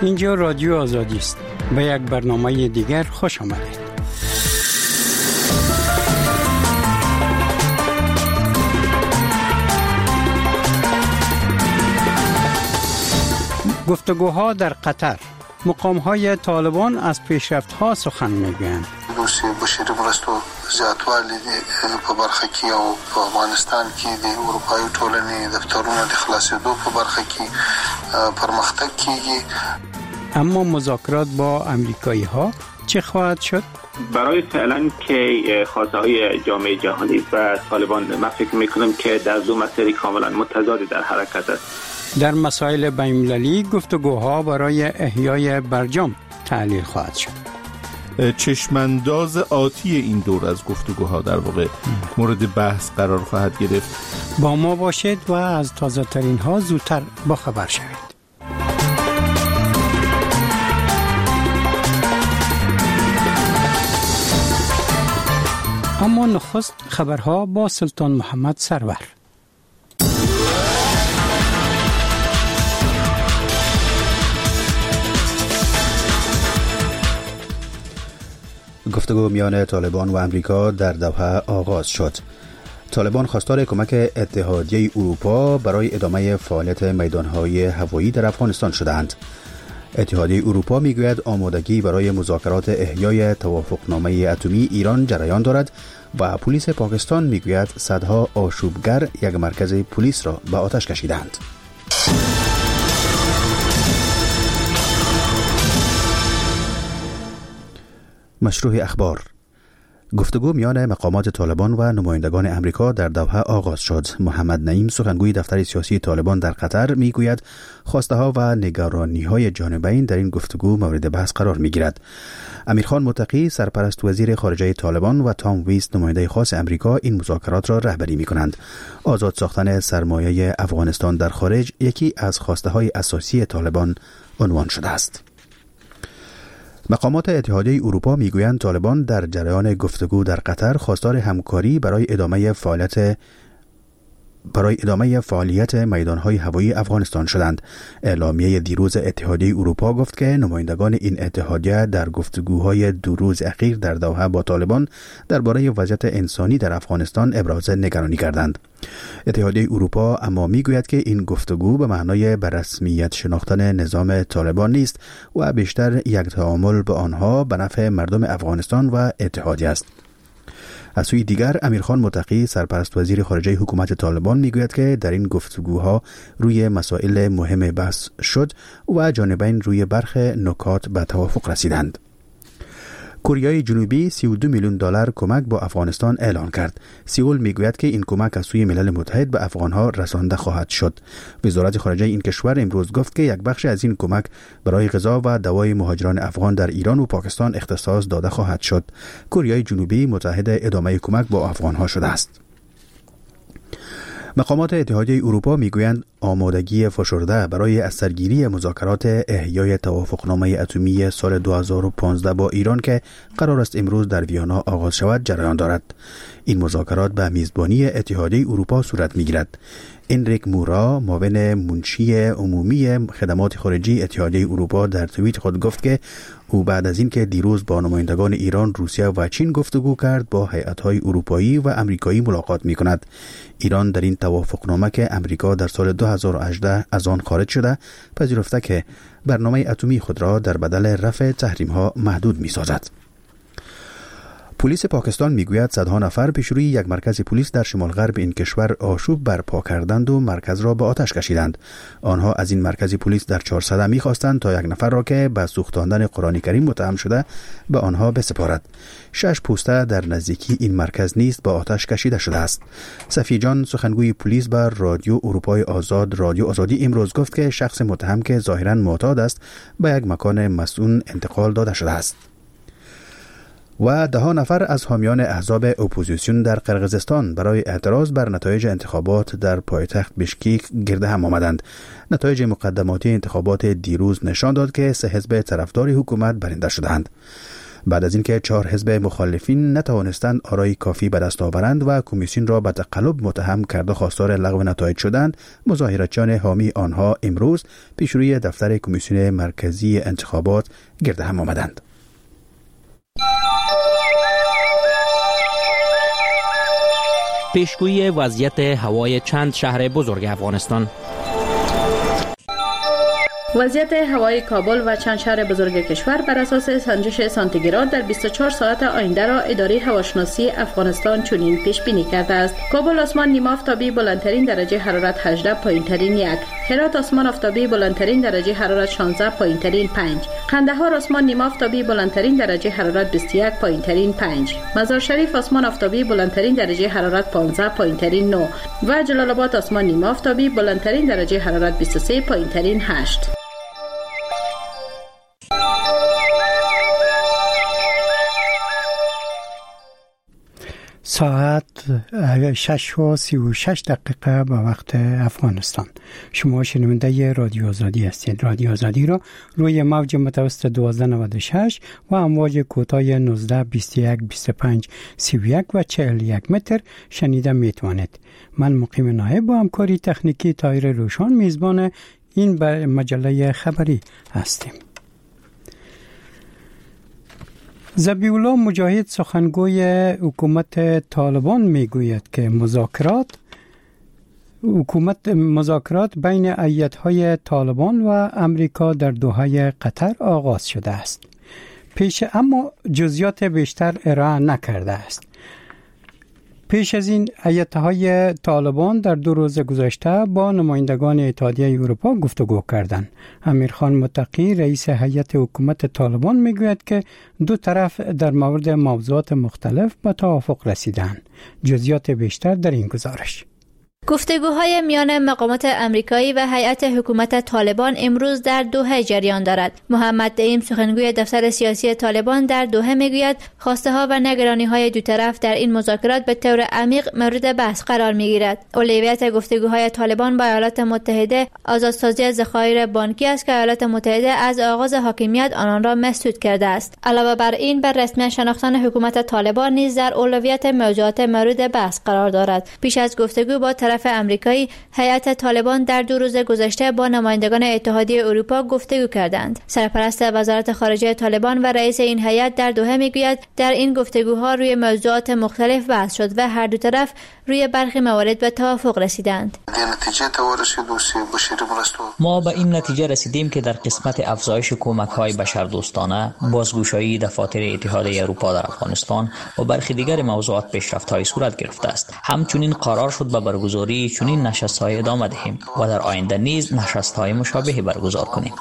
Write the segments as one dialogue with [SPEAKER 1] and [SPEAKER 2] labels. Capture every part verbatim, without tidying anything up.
[SPEAKER 1] اینجا رادیو آزادی است. به یک برنامه دیگر خوش آمدید. گفتگوها در قطر. مقام‌های طالبان از پیشرفت‌ها سخن می‌گویند.
[SPEAKER 2] دوستی بشری مرستو زیاتوالی په برخه کې او په افغانستان کې د اروپایي ټولنې دفترونه د خلاصېدو په برخه کې پرمختګ کیږي.
[SPEAKER 1] اما مذاکرات با آمریکایی‌ها چه خواهد شد؟
[SPEAKER 3] برای فعلا که خواسته‌های جامعه جهانی و طالبان من فکر می‌کنم که در دو مسیر کاملا متضاد در حرکت است.
[SPEAKER 1] در مسائل بین‌المللی گفتگوها برای احیای برجام تعلیل خواهد شد.
[SPEAKER 4] چشمانداز آتی این دور از گفتگوها در واقع مورد بحث قرار خواهد گرفت.
[SPEAKER 1] با ما باشید و از تازه ترین ها زودتر باخبر شوید. اما نخست خبرها با سلطان محمد سرور.
[SPEAKER 5] گفتگو میان طالبان و امریکا در دوحه آغاز شد. طالبان خواستار کمک اتحادیه اروپا برای ادامه فعالیت میدانهای هوایی در افغانستان شدند. اتحادیه اروپا میگوید آمادگی برای مذاکرات احیای توافقنامه اتمی ایران جریان دارد و پلیس پاکستان میگوید صدها آشوبگر یک مرکز پلیس را به آتش کشیدند. مشروع اخبار. گفتگو میان مقامات طالبان و نمایندگان امریکا در دوحه آغاز شد. محمد نعیم سخنگوی دفتر سیاسی طالبان در قطر میگوید خواسته ها و نگرانی های جانبین در این گفتگو مورد بحث قرار میگیرد. امیرخان متقی سرپرست وزیر خارجه طالبان و تام ویست نماینده خاص امریکا این مذاکرات را رهبری میکنند. آزاد ساختن سرمایه افغانستان در خارج یکی از خواسته های اساسی طالبان عنوان شده است. مقامات اتحادیه اروپا میگویند طالبان در جریان گفتگو در قطر خواستار همکاری برای ادامه فعالیت برای ادامه فعالیت میدانهای هوایی افغانستان شدند. اعلامیه دیروز اتحادیه اروپا گفت که نمایندگان این اتحادیه در گفتگوهای دو روز اخیر در دوحه با طالبان درباره وضعیت انسانی در افغانستان ابراز نگرانی کردند. اتحادیه اروپا اما میگوید که این گفتگو به معنای به رسمیت شناختن نظام طالبان نیست و بیشتر یک تعامل با آنها به نفع مردم افغانستان و اتحادیه است. از سوی دیگر امیرخان متقی سرپرست وزیر خارجه حکومت طالبان میگوید که در این گفتگوها روی مسائل مهم بحث شد و جانبین روی برخی نکات به توافق رسیدند. کره جنوبی سی و دو میلیون دلار کمک با افغانستان اعلان کرد. سئول میگوید که این کمک از سوی ملل متحد به افغانها رسانده خواهد شد. وزارت خارجه این کشور امروز گفت که یک بخش از این کمک برای غذا و دوای مهاجران افغان در ایران و پاکستان اختصاص داده خواهد شد. کره جنوبی متحد ادامه کمک با افغانها شده است. مقامات اتحادیه اروپا میگویند آمادگی فشرده برای از سرگیری مذاکرات احیای توافقنامه اتمی سال دو هزار و پانزده با ایران که قرار است امروز در ویانا آغاز شود جریان دارد. این مذاکرات به میزبانی اتحادیه اروپا صورت میگیرد. انریک مورا معاون منشی عمومی خدمات خارجی اتحادیه اروپا در توییت خود گفت که او بعد از اینکه دیروز با نمایندگان ایران، روسیه و چین گفتگو کرد با هیئت‌های اروپایی و آمریکایی ملاقات می‌کند. ایران در این توافقنامه که امریکا در سال دو هزار و هجده از آن خارج شده پذیرفته که برنامه اتمی خود را در بدل رفع تحریم‌ها محدود می‌سازد. پلیس پاکستان میگوید صدها نفر پیش روی یک مرکز پلیس در شمال غرب این کشور آشوب برپا کردند و مرکز را به آتش کشیدند. آنها از این مرکز پلیس در چهارصده میخواستند تا یک نفر را که به سوختاندن قرآن کریم متهم شده به آنها بسپارد. شش پوسته در نزدیکی این مرکز نیست به آتش کشیده شده است. صفی جان سخنگوی پلیس بر رادیو اروپای آزاد رادیو آزادی امروز گفت که شخص متهم که ظاهراً معتاد است به یک مکان مسئول انتقال داده شده است. و ده ها نفر از حامیان احزاب اپوزیسیون در قرقیزستان برای اعتراض بر نتایج انتخابات در پایتخت بشکیک گرد هم آمدند. نتایج مقدماتی انتخابات دیروز نشان داد که سه حزب طرفدار حکومت برنده شدند. بعد از اینکه چهار حزب مخالفین نتوانستند آرای کافی به دست آورند و کمیسیون را به تقلب متهم کرده خواستار لغو نتایج شدند، مظاهراتچیان حامی آنها امروز پیش روی دفتر کمیسیون مرکزی انتخابات گرد هم آمدند.
[SPEAKER 6] پیشگویی وضعیت هوای چند شهر بزرگ افغانستان.
[SPEAKER 7] وضعیت هوای کابل و چند شهر بزرگ کشور بر اساس سنجش سانتیگراد در بیست و چهار ساعت آینده را اداره هواشناسی افغانستان چنین پیش بینی کرده است: کابل آسمان نیمه آفتابی بلندترین درجه حرارت هجده، پایینترین یک. هرات آسمان آفتابی بلندترین درجه حرارت شانزده، پایینترین پنج. قندهار آسمان نیمه آفتابی بلندترین درجه حرارت بیست و یک، پایینترین پنج. مزار شریف آسمان آفتابی بلندترین درجه حرارت پانزده، پایینترین نه و جلال آباد آسمان نیمه آفتابی بلندترین درجه حرارت بیست و سه، پایینترین هشت.
[SPEAKER 1] ساعت شش و سی و شش دقیقه به وقت افغانستان. شما شنونده رادیو آزادی هستید. رادیو آزادی را روی موج متوسط دوازده نود و شش و امواج کوتاه نوزده، بیست و یک، بیست و پنج، سی و یک و چهل و یک متر شنیده می توانید. من مقیم نایب با همکاری تکنیکی طاهر روشان میزبان این مجله خبری هستیم. ذبیح‌الله مجاهد سخنگوی حکومت طالبان میگوید که مذاکرات حکومت مذاکرات بین ایت‌های طالبان و امریکا در دوحه قطر آغاز شده است. پیش اما جزئیات بیشتر ارائه نکرده است. پیش از این ایت‌های طالبان در دو روز گذشته با نمایندگان اتحادیه اروپا گفتگو کردند. امیرخان متقی رئیس هیئت حکومت طالبان میگوید که دو طرف در مورد موضوعات مختلف به توافق رسیدند. جزئیات بیشتر در این گزارش.
[SPEAKER 8] گفتگوهای میان مقامات آمریکایی و هیئت حکومت طالبان امروز در دوحه جریان دارد. محمد نعیم سخنگوی دفتر سیاسی طالبان در دوحه میگوید خواسته ها و نگرانی های دو طرف در این مذاکرات به طور عمیق مورد بحث قرار میگیرد. اولویت گفتگوهای طالبان با ایالات متحده آزادسازی ذخایر بانکی است که ایالات متحده از آغاز حاکمیت آنان را مسدود کرده است. علاوه بر این بر رسمیت شناختن حکومت طالبان نیز در اولویت موضوعات مورد بحث قرار دارد. پیش از گفتگو با طرف امریکایی، هیئت طالبان در دو روز گذشته با نمایندگان اتحادیه اروپا گفتگو کردند. سرپرست وزارت خارجه طالبان و رئیس این هیئت در دوحه میگوید در این گفتگوها روی موضوعات مختلف بحث شد و هر دو طرف روی برخی موارد به توافق رسیدند.
[SPEAKER 9] ما به این نتیجه رسیدیم که در قسمت افزایش کمک‌های بشردوستانه، بازگشایی دفاتر اتحادیه اروپا در افغانستان و برخی دیگر موضوعات پیشرفت‌های صورت گرفته است. همچنین قرار شد به برگزاری چنین نشست‌های ادامه دهیم و در آینده نیز نشست‌های مشابهی برگزار کنیم.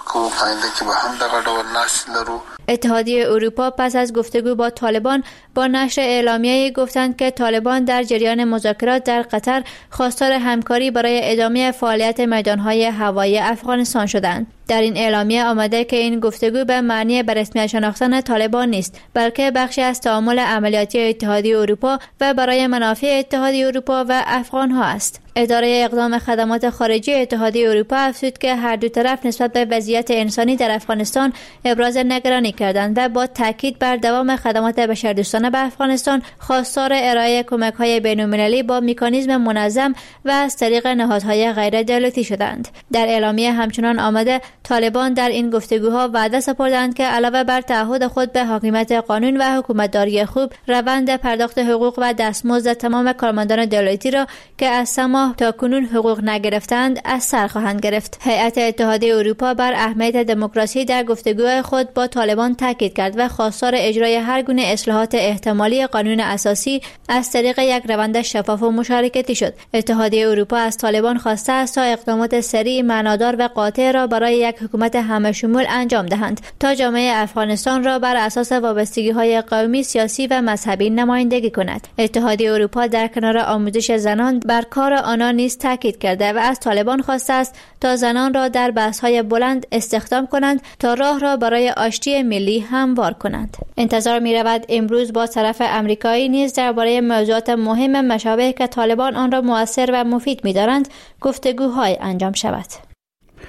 [SPEAKER 8] اتحادیه اروپا پس از گفتگو با طالبان با نشر اعلامیه‌ای گفتند که طالبان در جریان مذاکرات در قطر خواستار همکاری برای ادامه فعالیت میدان‌های هوایی افغانستان شدند. در این اعلامیه آمده که این گفتگو به معنی به رسمیت شناختن طالبان نیست، بلکه بخشی از تعامل عملیاتی اتحادیه اروپا و برای منافع اتحادیه اروپا و افغان‌ها است. اداره اقدام خدمات خارجی اتحادیه اروپا افزود که هر دو طرف نسبت به وضعیت انسانی در افغانستان ابراز نگرانی کردند و با تاکید بر دوام خدمات بشردوستانه به افغانستان خواستار ارائه کمک‌های بین‌المللی با مکانیزم منظم و از طریق نهادهای غیر دولتی شدند. در اعلامیه همچنان آمده طالبان در این گفتگوها وعده سپردند که علاوه بر تعهد خود به حاکمیت قانون و حکومتداری خوب، روند پرداخت حقوق و دستمزد تمام کارمندان دولتی را که از سه ماه تا کنون حقوق نگرفتند از سر خواهند گرفت. هیئت اتحادیه اروپا بر اهمیت دموکراسی در گفتگوهای خود با طالبان تاکید کرد و خواستار اجرای هر گونه اصلاحات احتمالی قانون اساسی از طریق یک روند شفاف و مشارکتی شد. اتحادیه اروپا از طالبان خواسته است تا اقدامات سریع، معنادار و قاطع را برای یک حکومت همه شمول انجام دهند تا جامعه افغانستان را بر اساس وابستگی‌های قومی، سیاسی و مذهبی نمایندگی کند. اتحادیه اروپا در کنار آموزش زنان بر کار آنان نیز تاکید کرده و از طالبان خواسته است تا زنان را در بحث‌های بلند استخدام کنند تا راه را برای آشتی ملی هموار کنند. انتظار می‌رود امروز با طرف آمریکایی نیز درباره موضوعات مهم مشابه که طالبان آن را مؤثر و مفید می‌دارند گفتگوهای انجام شود.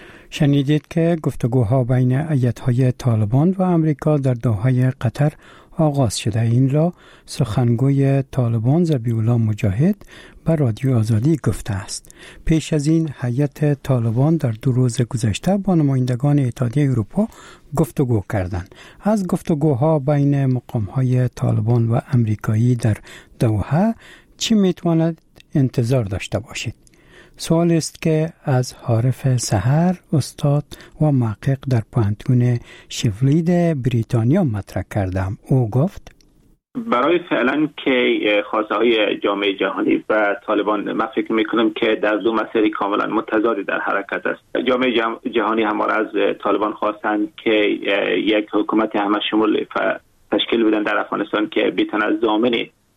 [SPEAKER 1] شنیدید که گفتگوها بین ایت‌های طالبان و امریکا در دوحه قطر آغاز شده. این را سخنگوی طالبان ذبیح الله مجاهد به رادیو آزادی گفته است. پیش از این هیئت طالبان در دو روز گذشته با نمایندگان اتحادیه اروپا گفتگو کردند. از گفتگوها بین مقام‌های طالبان و امریکایی در دوحه چی میتواند انتظار داشته باشید؟ سوال است که از عارف سحر، استاد و محقق در پوهنتون شفلید بریتانیا مطرح کردم. او گفت
[SPEAKER 3] برای فعلا که خواسته های جامعه جهانی و طالبان من فکر میکنم که در دو مسیر کاملا متضادی در حرکت است. جامعه جهانی همواره از طالبان خواستند که یک حکومت همه شمول تشکیل بدن در افغانستان که بتواند ضامن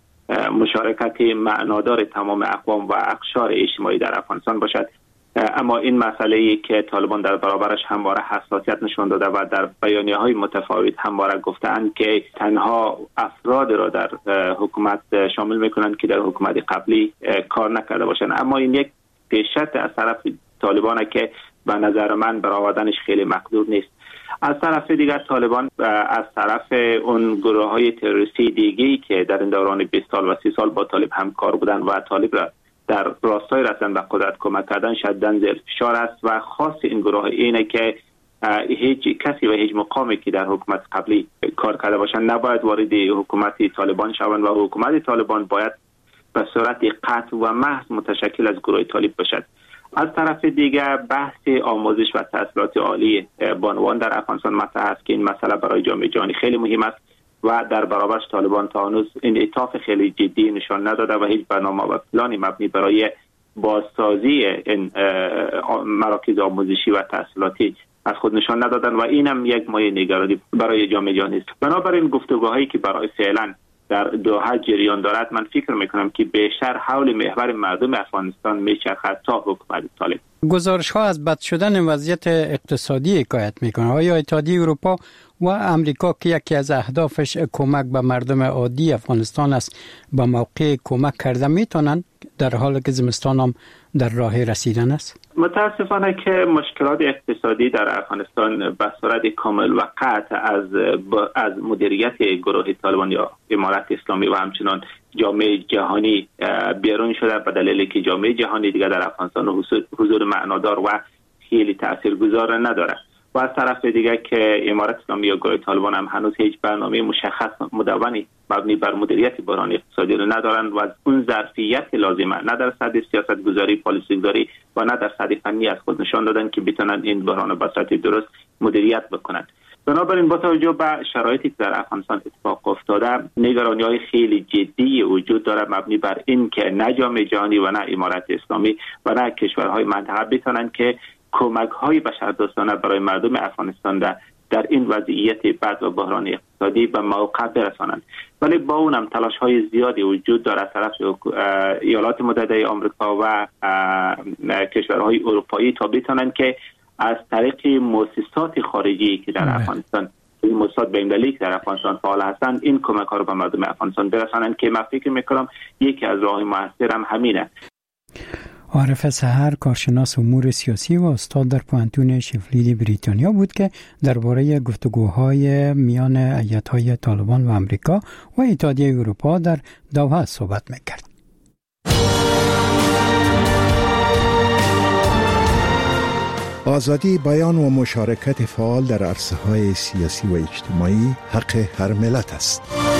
[SPEAKER 3] مشارکت معنادار تمام اقوام و اقشار اجتماعی در افغانستان باشد. اما این مسئله ای که طالبان در برابرش همواره حساسیت نشان داده و در بیانیه‌های متفاوت همواره گفتند که تنها افراد را در حکومت شامل میکنند که در حکومت قبلی کار نکرده باشند. اما این یک پیشرفت از طرف طالبان که به نظر من برآوردنش خیلی مقدور نیست. از طرف دیگر طالبان از طرف اون گروه‌های تروریستی دیگه‌ای که در این دوران بیست سال و سی سال با طالب همکار بودند و طالب را در راستای رسیدن به قدرت کمک کردن شدیداً زیر فشار است و خاص این گروه اینه که هیچ کسی و هیچ مقامی که در حکومت قبلی کار کرده باشند نباید وارد حکومت طالبان شوند و حکومت طالبان باید به صورت قطع و محض متشکل از گروه طالب باشد. از طرف دیگر بحث آموزش و تحصیلات عالی بانوان در افغانستان مطرح است که این مسئله برای جامعه جهانی خیلی مهم است و در برابرش طالبان تا هنوز انعطاف خیلی جدی نشان نداده و هیچ برنامه و پلانی مبنی برای بازسازی این مراکز آموزشی و تحصیلاتی از خود نشان ندادن و این هم یک مایه نگرانی برای جامعه جهانی است. بنابراین گفتگوهایی که برای فعلا در دوحه جریان دارد من فکر میکنم که بیشتر حول محور مردم افغانستان میچرخد تا حکومت طالب.
[SPEAKER 1] گزارش ها از بد شدن وضعیت اقتصادی حکایت میکنه. آیا اتحادیه اروپا و امریکا که یکی از اهدافش کمک به مردم عادی افغانستان است به موقع کمک کرده میتونن در حالی که زمستان هم در راه رسیدن است؟
[SPEAKER 3] متاسفانه که مشکلات اقتصادی در افغانستان به صورت کامل و قطع از از مدیریت گروه طالبان یا امارت اسلامی و همچنان جامعه جهانی بیرون شده به دلیلی که جامعه جهانی دیگر در افغانستان حضور معنادار و خیلی تاثیرگذار نداره. و از طرف دیگر که امارت اسلامی یا گروه طالبان هم هنوز هیچ برنامه مشخص مدونی مبنی بر مدیریت بحران اقتصادی رو ندارند و اون ظرفیت لازمه نه در سطح سیاست گذاری، پالیسی گذاری و نه در سطح فنی از خود نشان دادن که بتونن این بحران به صورت درست مدیریت بکنند. بنابراین با توجه به شرایطی که در افغانستان اتفاق افتاده نگرانی‌های خیلی جدی وجود داره مبنی بر این که نه جامعه جهانی و نه امارت اسلامی و نه کشورهای منطقه بتونن که کمک‌های بشردوستانه برای مردم افغانستان در در این وضعیت بد و بحران اقتصادی به موقع برسانند. ولی با اونم تلاش‌های زیادی وجود دارد از طرف ایالات متحده آمریکا و کشورهای اروپایی تا بتونن که از طریق مؤسسات خارجی که در افغانستان این مؤسسات بین‌المللی که در افغانستان فعال هستند این کمک‌ها رو به مردم افغانستان برسانند که من فکر می‌کنم یکی از راه‌های موثر هم همینه.
[SPEAKER 1] عارف سحر کارشناس امور سیاسی و استاد در پوهنتون شفلید بریتانیا بود که درباره گفتگوهای میان هیئت‌های طالبان و امریکا و اتحادیه اروپا در دوحه صحبت می‌کرد.
[SPEAKER 10] آزادی بیان و مشارکت فعال در عرصه‌های سیاسی و اجتماعی حق هر ملت است.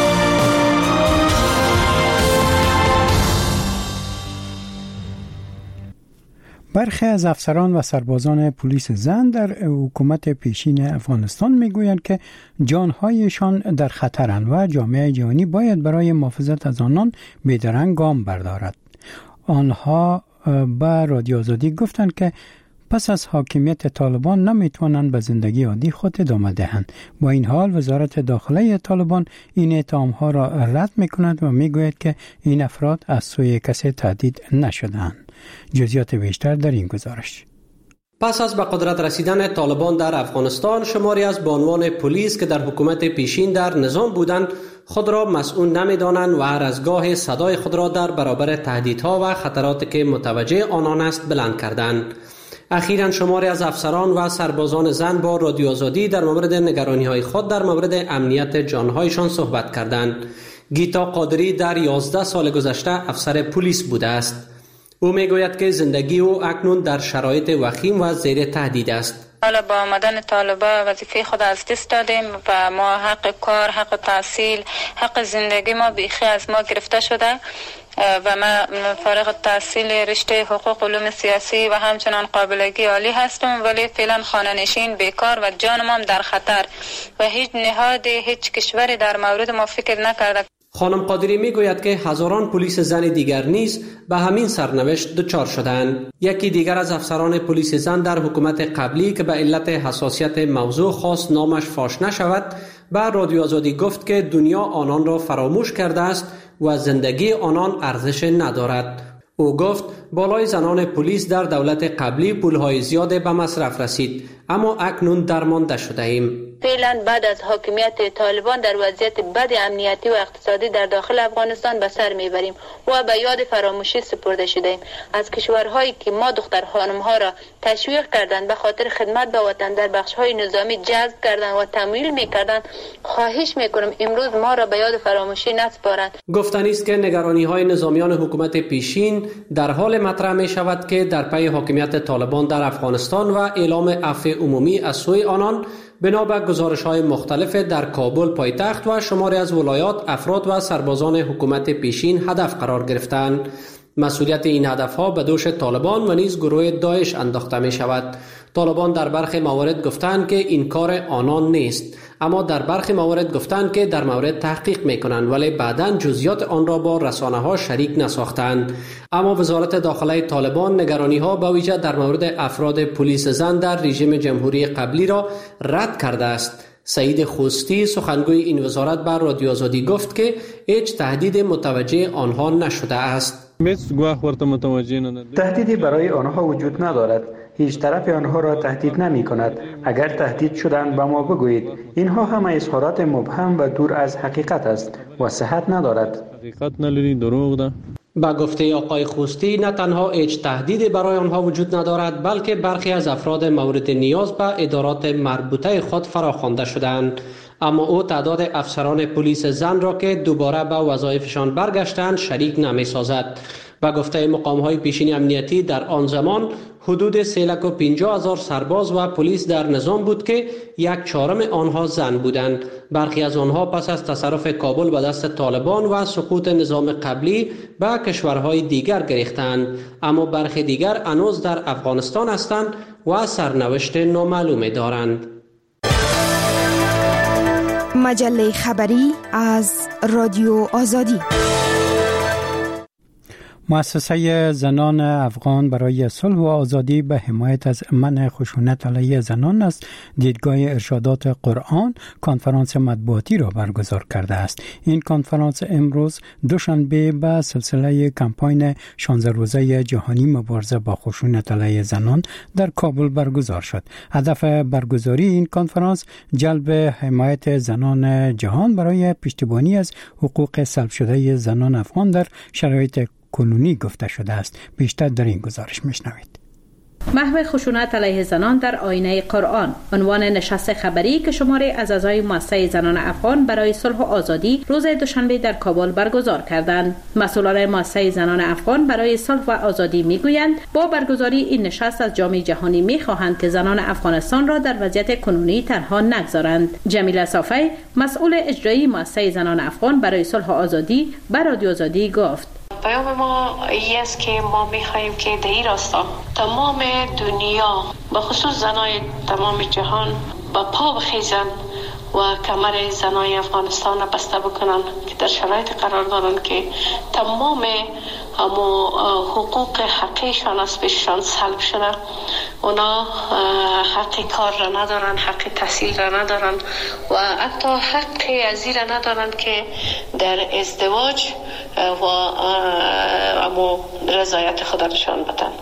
[SPEAKER 1] برخی از افسران و سربازان پلیس زن در حکومت پیشین افغانستان میگویند که جانهایشان در خطرند و جامعه جهانی باید برای محافظت از آنان بیدرنگ گام بردارد. آنها به رادیو آزادی گفتند که پس از حاکمیت طالبان نمیتوانند به زندگی عادی خود ادامه دهند. با این حال وزارت داخله طالبان این اتهام‌ها را رد میکند و میگوید که این افراد از سوی کسی تهدید نشده‌اند. جزئیات بیشتر در این گزارش.
[SPEAKER 11] پس از به قدرت رسیدن طالبان در افغانستان شماری از بانوان پلیس که در حکومت پیشین در نظام بودند خود را مسئول نمی‌دانند و هر از گاه صدای خود را در برابر تهدیدها و خطراتی که متوجه آنان است بلند کردند. اخیراً شماری از افسران و سربازان زن با رادیو آزادی در مورد نگرانی‌های خود در مورد امنیت جان‌هایشان صحبت کردند. گیتا قادری در یازده سال گذشته افسر پلیس بوده است. او میگوید که زندگی او اکنون در شرایط وخیم و زیر تهدید است.
[SPEAKER 12] حالا با آمدن طالبا وظیفه خود از دست دادیم و ما حق کار، حق تحصیل، حق زندگی ما بیخی از ما گرفته شده و ما فارغ التحصیل رشته حقوق علوم سیاسی و همچنان قابلگی عالی هستم، ولی فعلا خانه نشین، بیکار و جانم هم در خطر و هیچ نهاد هیچ کشوری در مورد ما فکر نکرده.
[SPEAKER 11] خانم قادری میگوید که هزاران پلیس زن دیگر نیز به همین سرنوشت دچار شدند. یکی دیگر از افسران پلیس زن در حکومت قبلی که به علت حساسیت موضوع خاص نامش فاش نشود، به رادیو آزادی گفت که دنیا آنان را فراموش کرده است و زندگی آنان ارزش ندارد. او گفت بالای زنان پلیس در دولت قبلی پولهای زیاد به مصرف رسید، اما اکنون درمانده شده ایم.
[SPEAKER 12] فعلا بعد از حاکمیت طالبان در وضعیت بد امنیتی و اقتصادی در داخل افغانستان به سر میبریم و به یاد فراموشی سپرده شدیم. از کشورهایی که ما دختر خانم‌ها را تشویق کردند به خاطر خدمت به وطن در بخش‌های نظامی جذب کردند و تمویل می‌کردند، خواهش می‌کنم امروز ما را به یاد فراموشی نسپارند.
[SPEAKER 11] گفتنی است که نگرانی‌های نظامیان حکومت پیشین در حال مطرح می‌شود که در پی حاکمیت طالبان در افغانستان و اعلام عفو عمومی از سوی آنان بنا به گزارش‌های مختلف در کابل پایتخت و شماری از ولایات افراد و سربازان حکومت پیشین هدف قرار گرفتند. مسئولیت این هدفها به دوش طالبان و نیز گروه داعش انداخته می شود. طالبان در برخی موارد گفتند که این کار آنان نیست، اما در برخی موارد گفتند که در مورد تحقیق می کنند، ولی بعداً جزئیات آن را با رسانه ها شریک نساختند. اما وزارت داخله طالبان نگرانی ها به ویژه در مورد افراد پلیس زن در رژیم جمهوری قبلی را رد کرده است. سعید خوستی سخنگوی این وزارت بر رادیو آزادی گفت که هیچ تهدید متوجه آنها نشده است.
[SPEAKER 13] تهدیدی برای آنها وجود ندارد. هیچ طرف آنها را تهدید نمی کند. اگر تهدید شدند به ما بگویید. اینها همه اظهارات مبهم و دور از حقیقت است و صحت ندارد.
[SPEAKER 11] حقیقت نداری، دروغ ده. با گفته آقای خوستی نه تنها هیچ تهدیدی برای آنها وجود ندارد، بلکه برخی از افراد مورد نیاز به ادارات مربوطه خود فراخوانده شدند. اما او تعداد افسران پلیس زن را که دوباره به وظایفشان برگشتند شریک نمی سازد. با گفته مقام‌های پیشین امنیتی در آن زمان حدود سه لک و پنجاه هزار سرباز و پلیس در نظام بود که یک چهارم آنها زن بودند. برخی از آنها پس از تصرف کابل به دست طالبان و سقوط نظام قبلی به کشورهای دیگر گریختند، اما برخی دیگر هنوز در افغانستان هستند و سرنوشت نامعلومی دارند.
[SPEAKER 14] مجله خبری از رادیو آزادی.
[SPEAKER 1] مؤسسه زنان افغان برای صلح و آزادی به حمایت از منع خشونت علیه زنان از دیدگاه ارشادات قرآن کنفرانس مطبوعاتی را برگزار کرده است. این کنفرانس امروز دوشنبه به سلسله کمپاین شانزده روزه جهانی مبارزه با خشونت علیه زنان در کابل برگزار شد. هدف برگزاری این کنفرانس جلب حمایت زنان جهان برای پشتیبانی از حقوق سلب شده زنان افغان در شرایط کنونی گفته شده است. بیشتر در این گزارش میشنوید.
[SPEAKER 7] محو خشونت علیه زنان در آینه قرآن عنوان نشست خبری که شماری از اعضای مؤسسه زنان افغان برای صلح و آزادی روز دوشنبه در کابل برگزار کردند. مسئولان مؤسسه زنان افغان برای صلح و آزادی میگویند با برگزاری این نشست از جامعه جهانی میخواهند که زنان افغانستان را در وضعیت کنونی تنها نگذارند. جمیله صافی مسئول اجرایی مؤسسه زنان افغان برای صلح و آزادی به رادیو آزادی گفت:
[SPEAKER 15] پیام ما این است که ما می‌خواهیم که در این راستا تمام دنیا به خصوص زنای تمام جهان با پا بخیزند و کمر زنای افغانستان را بسته بکنند که در شرایط قرار دارند که تمام همو حقوق حقیقشان از پیششان سلب شده. اونا حق کار را ندارند، حق تحصیل را ندارند و حتی حق ازی را ندارند که در ازدواج و امو رضایت خود نشان بدن.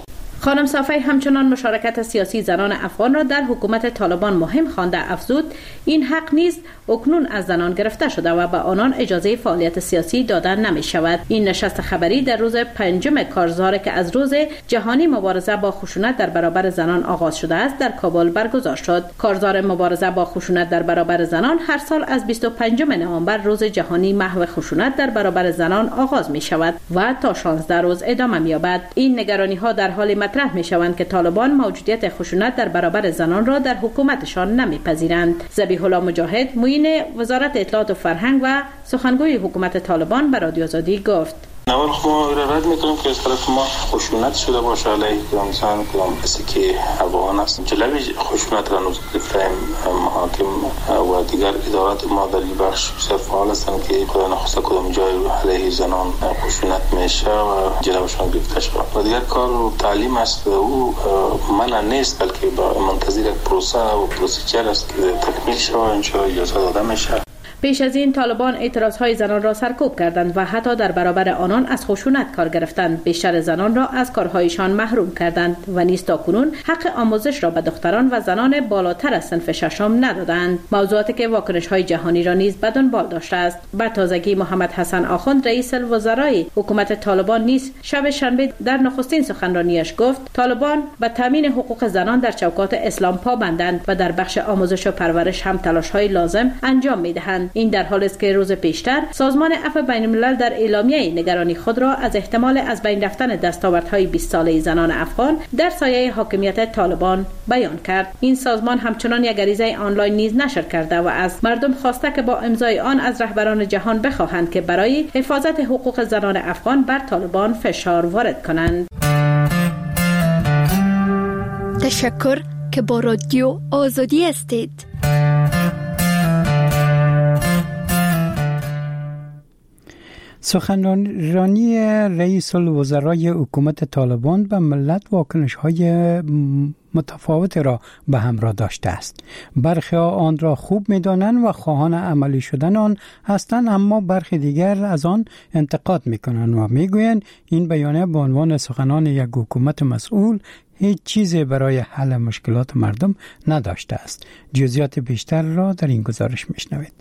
[SPEAKER 7] خانم صافی همچنان مشارکت سیاسی زنان افغان را در حکومت طالبان مهم خوانده افزود این حق نیست اکنون از زنان گرفته شده و به آنان اجازه فعالیت سیاسی دادن نمی شود. این نشست خبری در روز پنجم کارزار که از روز جهانی مبارزه با خشونت در برابر زنان آغاز شده است در کابل برگزار شد. کارزار مبارزه با خشونت در برابر زنان هر سال از بیست و پنجم نوامبر روز جهانی محو خشونت در برابر زنان آغاز می شود و تا شانزده روز ادامه می یابد. این نگرانی ها در حال مطرح می شوند که طالبان موجودیت خشونت در برابر زنان را در حکومتشان نمیپذیرند. ذبیح الله مجاهد معین وزارت اطلاعات و فرهنگ و سخنگوی حکومت طالبان به رادیو آزادی گفت:
[SPEAKER 16] اول خب ما رد میکنیم که از طرف ما خشونت شده باشه علیه کدام زن کدام کسی که افغان است. جلوی خشونت را نگرفتیم. محاکم و دیگر ادارات ما در این بخش بسیار فعال هستند که خدا نخواسته کدام جای علیه زنان خشونت میشه و جلوشان گرفته شده. و دیگر کار تعلیم است. او منع نیست بلکه با منتظر پروسه و پروسیجر است که تکمیل شود و انشاءالله اجازه داده میشه.
[SPEAKER 7] پیش از این طالبان اعتراضهای زنان را سرکوب کردند و حتی در برابر آنان از خشونت کار گرفتند. بیشتر زنان را از کارهایشان محروم کردند و نیز تاکنون حق آموزش را به دختران و زنان بالاتر از صنف ششم ندادند. موضوعاتی که واکنش‌های جهانی را نیز به دنبال داشته است. بر تازگی محمد حسن آخوند رئیس الوزرای حکومت طالبان نیز شب شنبه در نخستین سخنرانیش گفت طالبان به تامین حقوق زنان در چوکات اسلام پابندند و در بخش آموزش و پرورش هم تلاش‌های لازم انجام می‌دهند. این در حالی است که روز پیشتر سازمان عفو بین الملل در اعلامیه نگرانی خود را از احتمال از بین رفتن دستاوردهای بیست ساله زنان افغان در سایه حاکمیت طالبان بیان کرد. این سازمان همچنان یک عریضه آنلاین نیز نشر کرده و از مردم خواسته که با امضای آن از رهبران جهان بخواهند که برای حفاظت حقوق زنان افغان بر طالبان فشار وارد کنند.
[SPEAKER 14] تشکر که با رادیو آزادی هستید.
[SPEAKER 1] سخنرانی رئیس الوزرای حکومت طالبان به ملت واکنش‌های متفاوت را به همراه داشته است. برخی آن را خوب می‌دانند و خواهان عملی شدن آن هستند، اما برخی دیگر از آن انتقاد می‌کنند و می‌گویند این بیانیه به عنوان سخنان یک حکومت مسئول هیچ چیزی برای حل مشکلات مردم نداشته است. جزئیات بیشتر را در این گزارش می‌شنوید.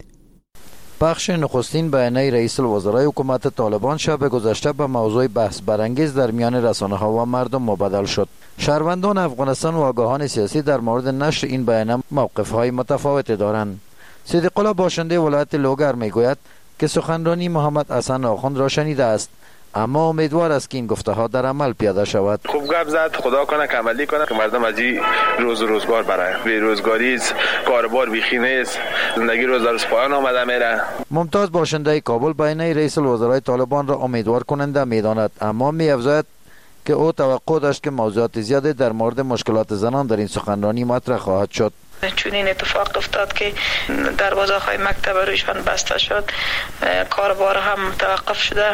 [SPEAKER 17] بخش نخستین بیانیه رئیس الوزرای حکومت طالبان شب گذشته به موضوع بحث برانگیز در میان رسانه‌ها و مردم مبادل شد. شهروندان افغانستان و آگاهان سیاسی در مورد نشر این بیانیه موقف‌های متفاوتی دارند. صدیق الله باشنده ولایت لوگر میگوید که سخنرانی محمد حسن آخوند را شنیده است، اما امیدوار است که این گفته ها در عمل پیاده شود.
[SPEAKER 18] خوب گپ زد، خدا کنه که عملی کنه که مردم از این روز روزگار برای بیروزگاری کاربار بیخی نیست، زندگی روز روز پایان آمده میره.
[SPEAKER 1] ممتاز باشنده کابل بیانیه رئیس الوزرای طالبان را امیدوار کننده میداند، اما می‌افزاید که او توقع داشت که موضوعات زیادی در مورد مشکلات زنان در این سخنرانی مطرح خواهد شد.
[SPEAKER 19] چون این اتفاق افتاد که دروازه‌های مکتب رویشان بسته شد، کاربار هم توقف شده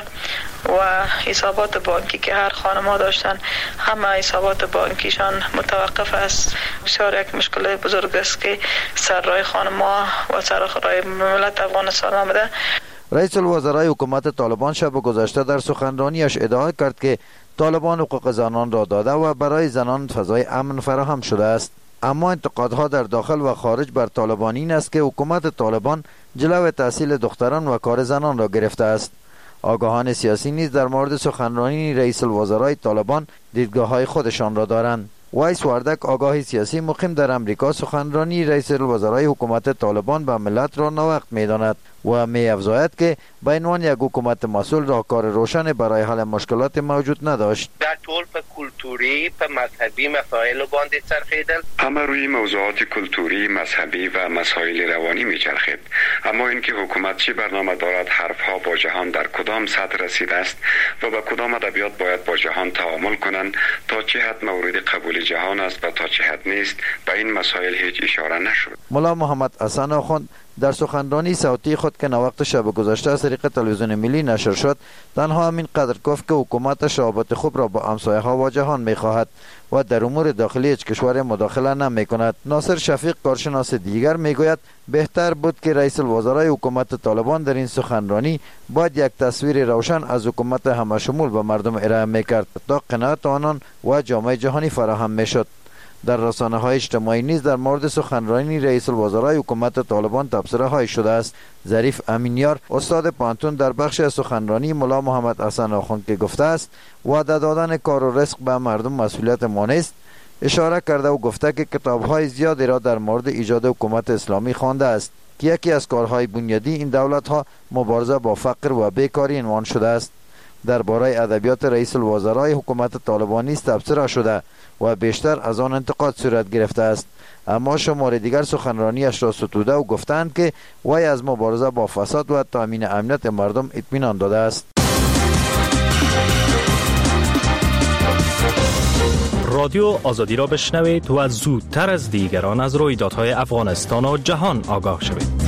[SPEAKER 19] و حسابات بانکی که هر خانم‌ها داشتن همه حسابات بانکیشان متوقف است. بسیار یک مشکل بزرگ است که سر راه خانم‌ها و سر راه ملت افغانستان آمده.
[SPEAKER 17] رئیس الوزرای حکومت طالبان شب گذشته در سخنرانیش ادعا کرد که طالبان حقوق زنان را داده و برای زنان فضای امن فراهم شده است. اما انتقادها در داخل و خارج بر طالبان این است که حکومت طالبان جلو تحصیل دختران و کار زنان را گرفته است. آگاهان سیاسی نیز در مورد سخنرانی رئیس الوزرای طالبان دیدگاه‌های خودشان را دارند. وایس واردک آگاه سیاسی مقیم در امریکا سخنرانی رئیس الوزرای حکومت طالبان به ملت را ناوقت می‌داند و می‌افزاید که به عنوان یک حکومت مسئول راهکار روشن برای حل مشکلات موجود نداشت.
[SPEAKER 20] در طول په کلتوری په مذهبی مسائل باندې چرخیدل،
[SPEAKER 21] همه روی موضوعات کلتوری، مذهبی و مسائل روانی می‌چرخید. اما اینکه حکومت چه برنامه دارد، حرفها با جهان در کدام سطح رسیده است و با کدام ادبیات باید با جهان تعامل کنند، تا چه حد مورد قبول جهان است و تا چه حد نیست، به این مسائل هیچ اشاره نشد.
[SPEAKER 17] مولا محمد حسن آخوند در سخنرانی صوتی خود که نوقت شب گذشته از طریق تلویزیون ملی نشر شد تنها همین قدر گفت که حکومتش رابطه خوب را با همسایه ها و جهان می خواهد و در امور داخلی هیچ کشور مداخله نمی کند. ناصر شفیق کارشناس دیگر می گوید بهتر بود که رئیس الوزرای حکومت طالبان در این سخنرانی باید یک تصویر روشن از حکومت همشمول به مردم ارائه می کرد تا قناعت آنان و جامعه جهانی فراهم می شد. در رسانه های اجتماعی نیز در مورد سخنرانی رئیس الوزرای حکومت طالبان تبصره های شده است. ظریف امینیار استاد پانتون در بخش سخنرانی ملا محمد حسن آخوند که گفته است وعده دادن کار و رزق به مردم مسئولیت ما نیست اشاره کرده و گفته که کتاب های زیادی را در مورد ایجاد حکومت اسلامی خوانده است که یکی از کارهای بنیادی این دولت ها مبارزه با فقر و بیکاری عنوان شده است. درباره ادبیات رئیس الوزرای حکومت طالبان نیز تبصره شده و بیشتر از آن انتقاد صورت گرفته است، اما شمار دیگر سخنرانیش را ستوده و گفتند که وی از مبارزه با فساد و تامین امنیت مردم اطمینان داده است.
[SPEAKER 2] رادیو آزادی را بشنوید و زودتر از دیگران از رویدادهای افغانستان و جهان آگاه شوید.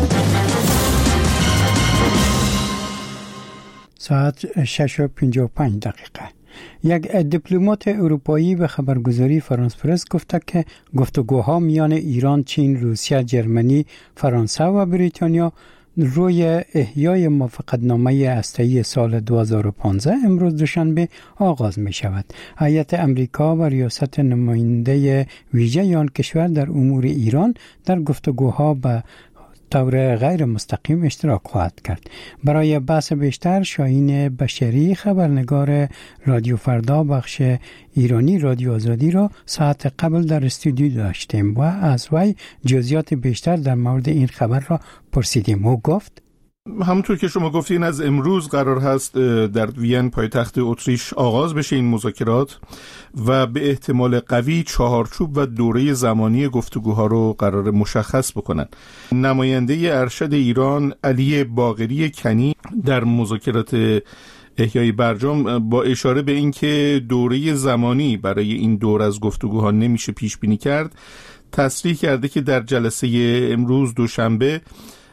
[SPEAKER 1] ساعت شش و پنجاه و پنج دقیقه. یک دیپلمات اروپایی به خبرگزاری فرانس پرس گفته که گفتگوها میان ایران، چین، روسیه، جرمنی، فرانسه و بریتانیا روی احیای موافقتنامه هسته‌ای سال دو هزار و پانزده امروز دوشنبه آغاز می شود. هیئت امریکا و ریاست نماینده ویژه آن کشور در امور ایران در گفتگوها به طور غیر مستقیم اشتراک خواهد کرد. برای بحث بیشتر شاهین بشری خبرنگار رادیو فردا بخش ایرانی رادیو آزادی را ساعت قبل در استودیو داشتیم و از وی جزئیات بیشتر در مورد این خبر را پرسیدیم. او گفت
[SPEAKER 4] همونطور که شما گفتین از امروز قرار هست در وین پایتخت اتریش آغاز بشه این مذاکرات و به احتمال قوی چهارچوب و دوره زمانی گفتگوها رو قرار مشخص بکنن. نماینده ارشد ایران علی باقری کنی در مذاکرات احیای برجام با اشاره به اینکه دوره زمانی برای این دور از گفتگوها نمیشه پیش بینی کرد تصریح کرده که در جلسه امروز دوشنبه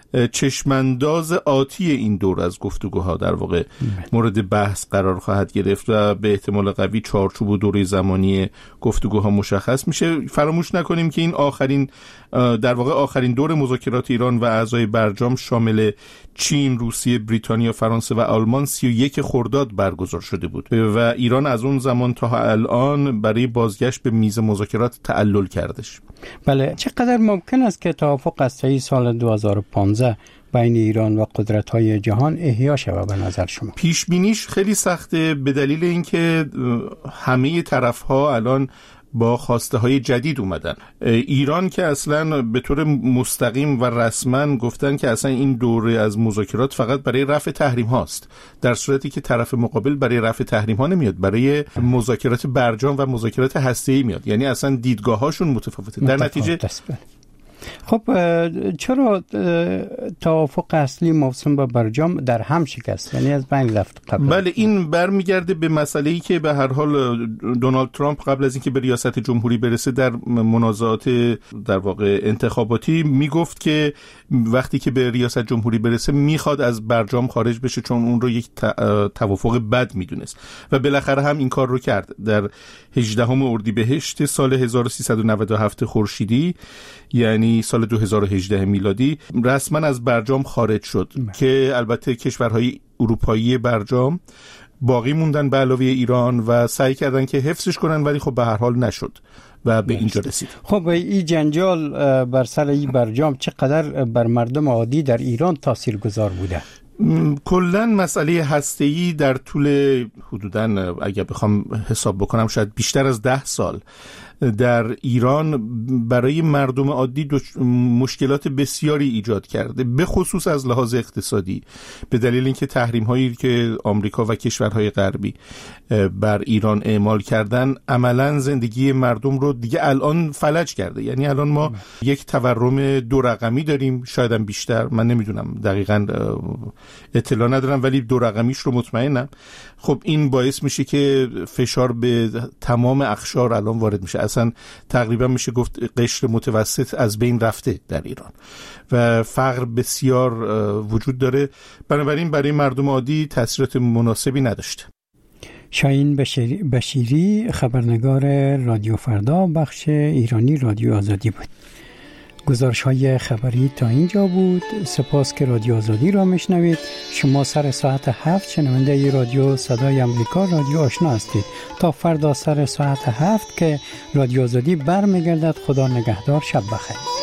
[SPEAKER 4] چشمانداز آتی این دور از گفتگوها در واقع مورد بحث قرار خواهد گرفت و به احتمال قوی چارچوب و دوره زمانی گفتگوها مشخص میشه. فراموش نکنیم که این آخرین در واقع آخرین دور مذاکرات ایران و اعضای برجام شامل چین، روسیه، بریتانیا، فرانسه و آلمان سی و یک خرداد برگزار شده بود و ایران از اون زمان تا الان برای بازگشت به میز مذاکرات تعلل کردش.
[SPEAKER 1] بله، چقدر ممکن است که توافق هسته‌ای سال دو هزار و پانزده بین ایران و قدرت‌های جهان احیا شود به نظر شما؟
[SPEAKER 4] پیش بینیش خیلی سخته به دلیل اینکه همه طرف‌ها الان با خواسته های جدید اومدن. ایران که اصلا به طور مستقیم و رسما گفتن که اصلا این دوره از مذاکرات فقط برای رفع تحریم هاست، در صورتی که طرف مقابل برای رفع تحریم ها نمیاد، برای مذاکرات برجام و مذاکرات هسته‌ای میاد. یعنی اصلا دیدگاه هاشون متفاوته. در نتیجه
[SPEAKER 1] خب چرا توافق اصلی موسوم به برجام در هم شکست، یعنی از بین رفت قبل؟
[SPEAKER 4] بله، این برمیگرده به مسئله‌ای که به هر حال دونالد ترامپ قبل از اینکه به ریاست جمهوری برسه در منازعات در واقع انتخاباتی میگفت که وقتی که به ریاست جمهوری برسه میخواد از برجام خارج بشه چون اون رو یک توافق بد میدونست و بالاخره هم این کار رو کرد. در هجدهم اردیبهشت سال هزار و سیصد و نود و هفت خورشیدی یعنی سال دو هزار و هجده میلادی رسما از برجام خارج شد م. که البته کشورهای اروپایی برجام باقی موندن به علاوه ایران و سعی کردن که حفظش کنن ولی خب به هر حال نشد و به اینجا رسید.
[SPEAKER 1] خب این جنجال بر سر این برجام چقدر بر مردم عادی در ایران تاثیرگذار بوده؟
[SPEAKER 4] کلاً مسئله هسته‌ای در طول حدوداً اگر بخوام حساب بکنم شاید بیشتر از ده سال در ایران برای مردم عادی مشکلات بسیاری ایجاد کرده، به خصوص از لحاظ اقتصادی، به دلیل اینکه تحریم هایی که آمریکا و کشورهای غربی بر ایران اعمال کردن عملاً زندگی مردم رو دیگه الان فلج کرده. یعنی الان ما یک تورم دو رقمی داریم، شاید هم بیشتر، من نمیدونم دقیقاً اطلاع ندارم ولی دو رقمیش رو مطمئنم. خب این باعث میشه که فشار به تمام اقشار الان وارد میشه، اصلا تقریبا میشه گفت قشر متوسط از بین رفته در ایران و فقر بسیار وجود داره، بنابراین برای مردم عادی تاثیرات مناسبی نداشته.
[SPEAKER 1] شاهین بشیری، خبرنگار رادیو فردا بخش ایرانی رادیو آزادی بود. گزارش های خبری تا اینجا بود. سپاس که رادیو آزادی را میشنوید. شما سر ساعت هفت شنونده ای رادیو صدای امریکا رادیو آشنا هستید. تا فردا سر ساعت هفت که رادیو آزادی برمیگردد. خدا نگهدار، شب بخیر.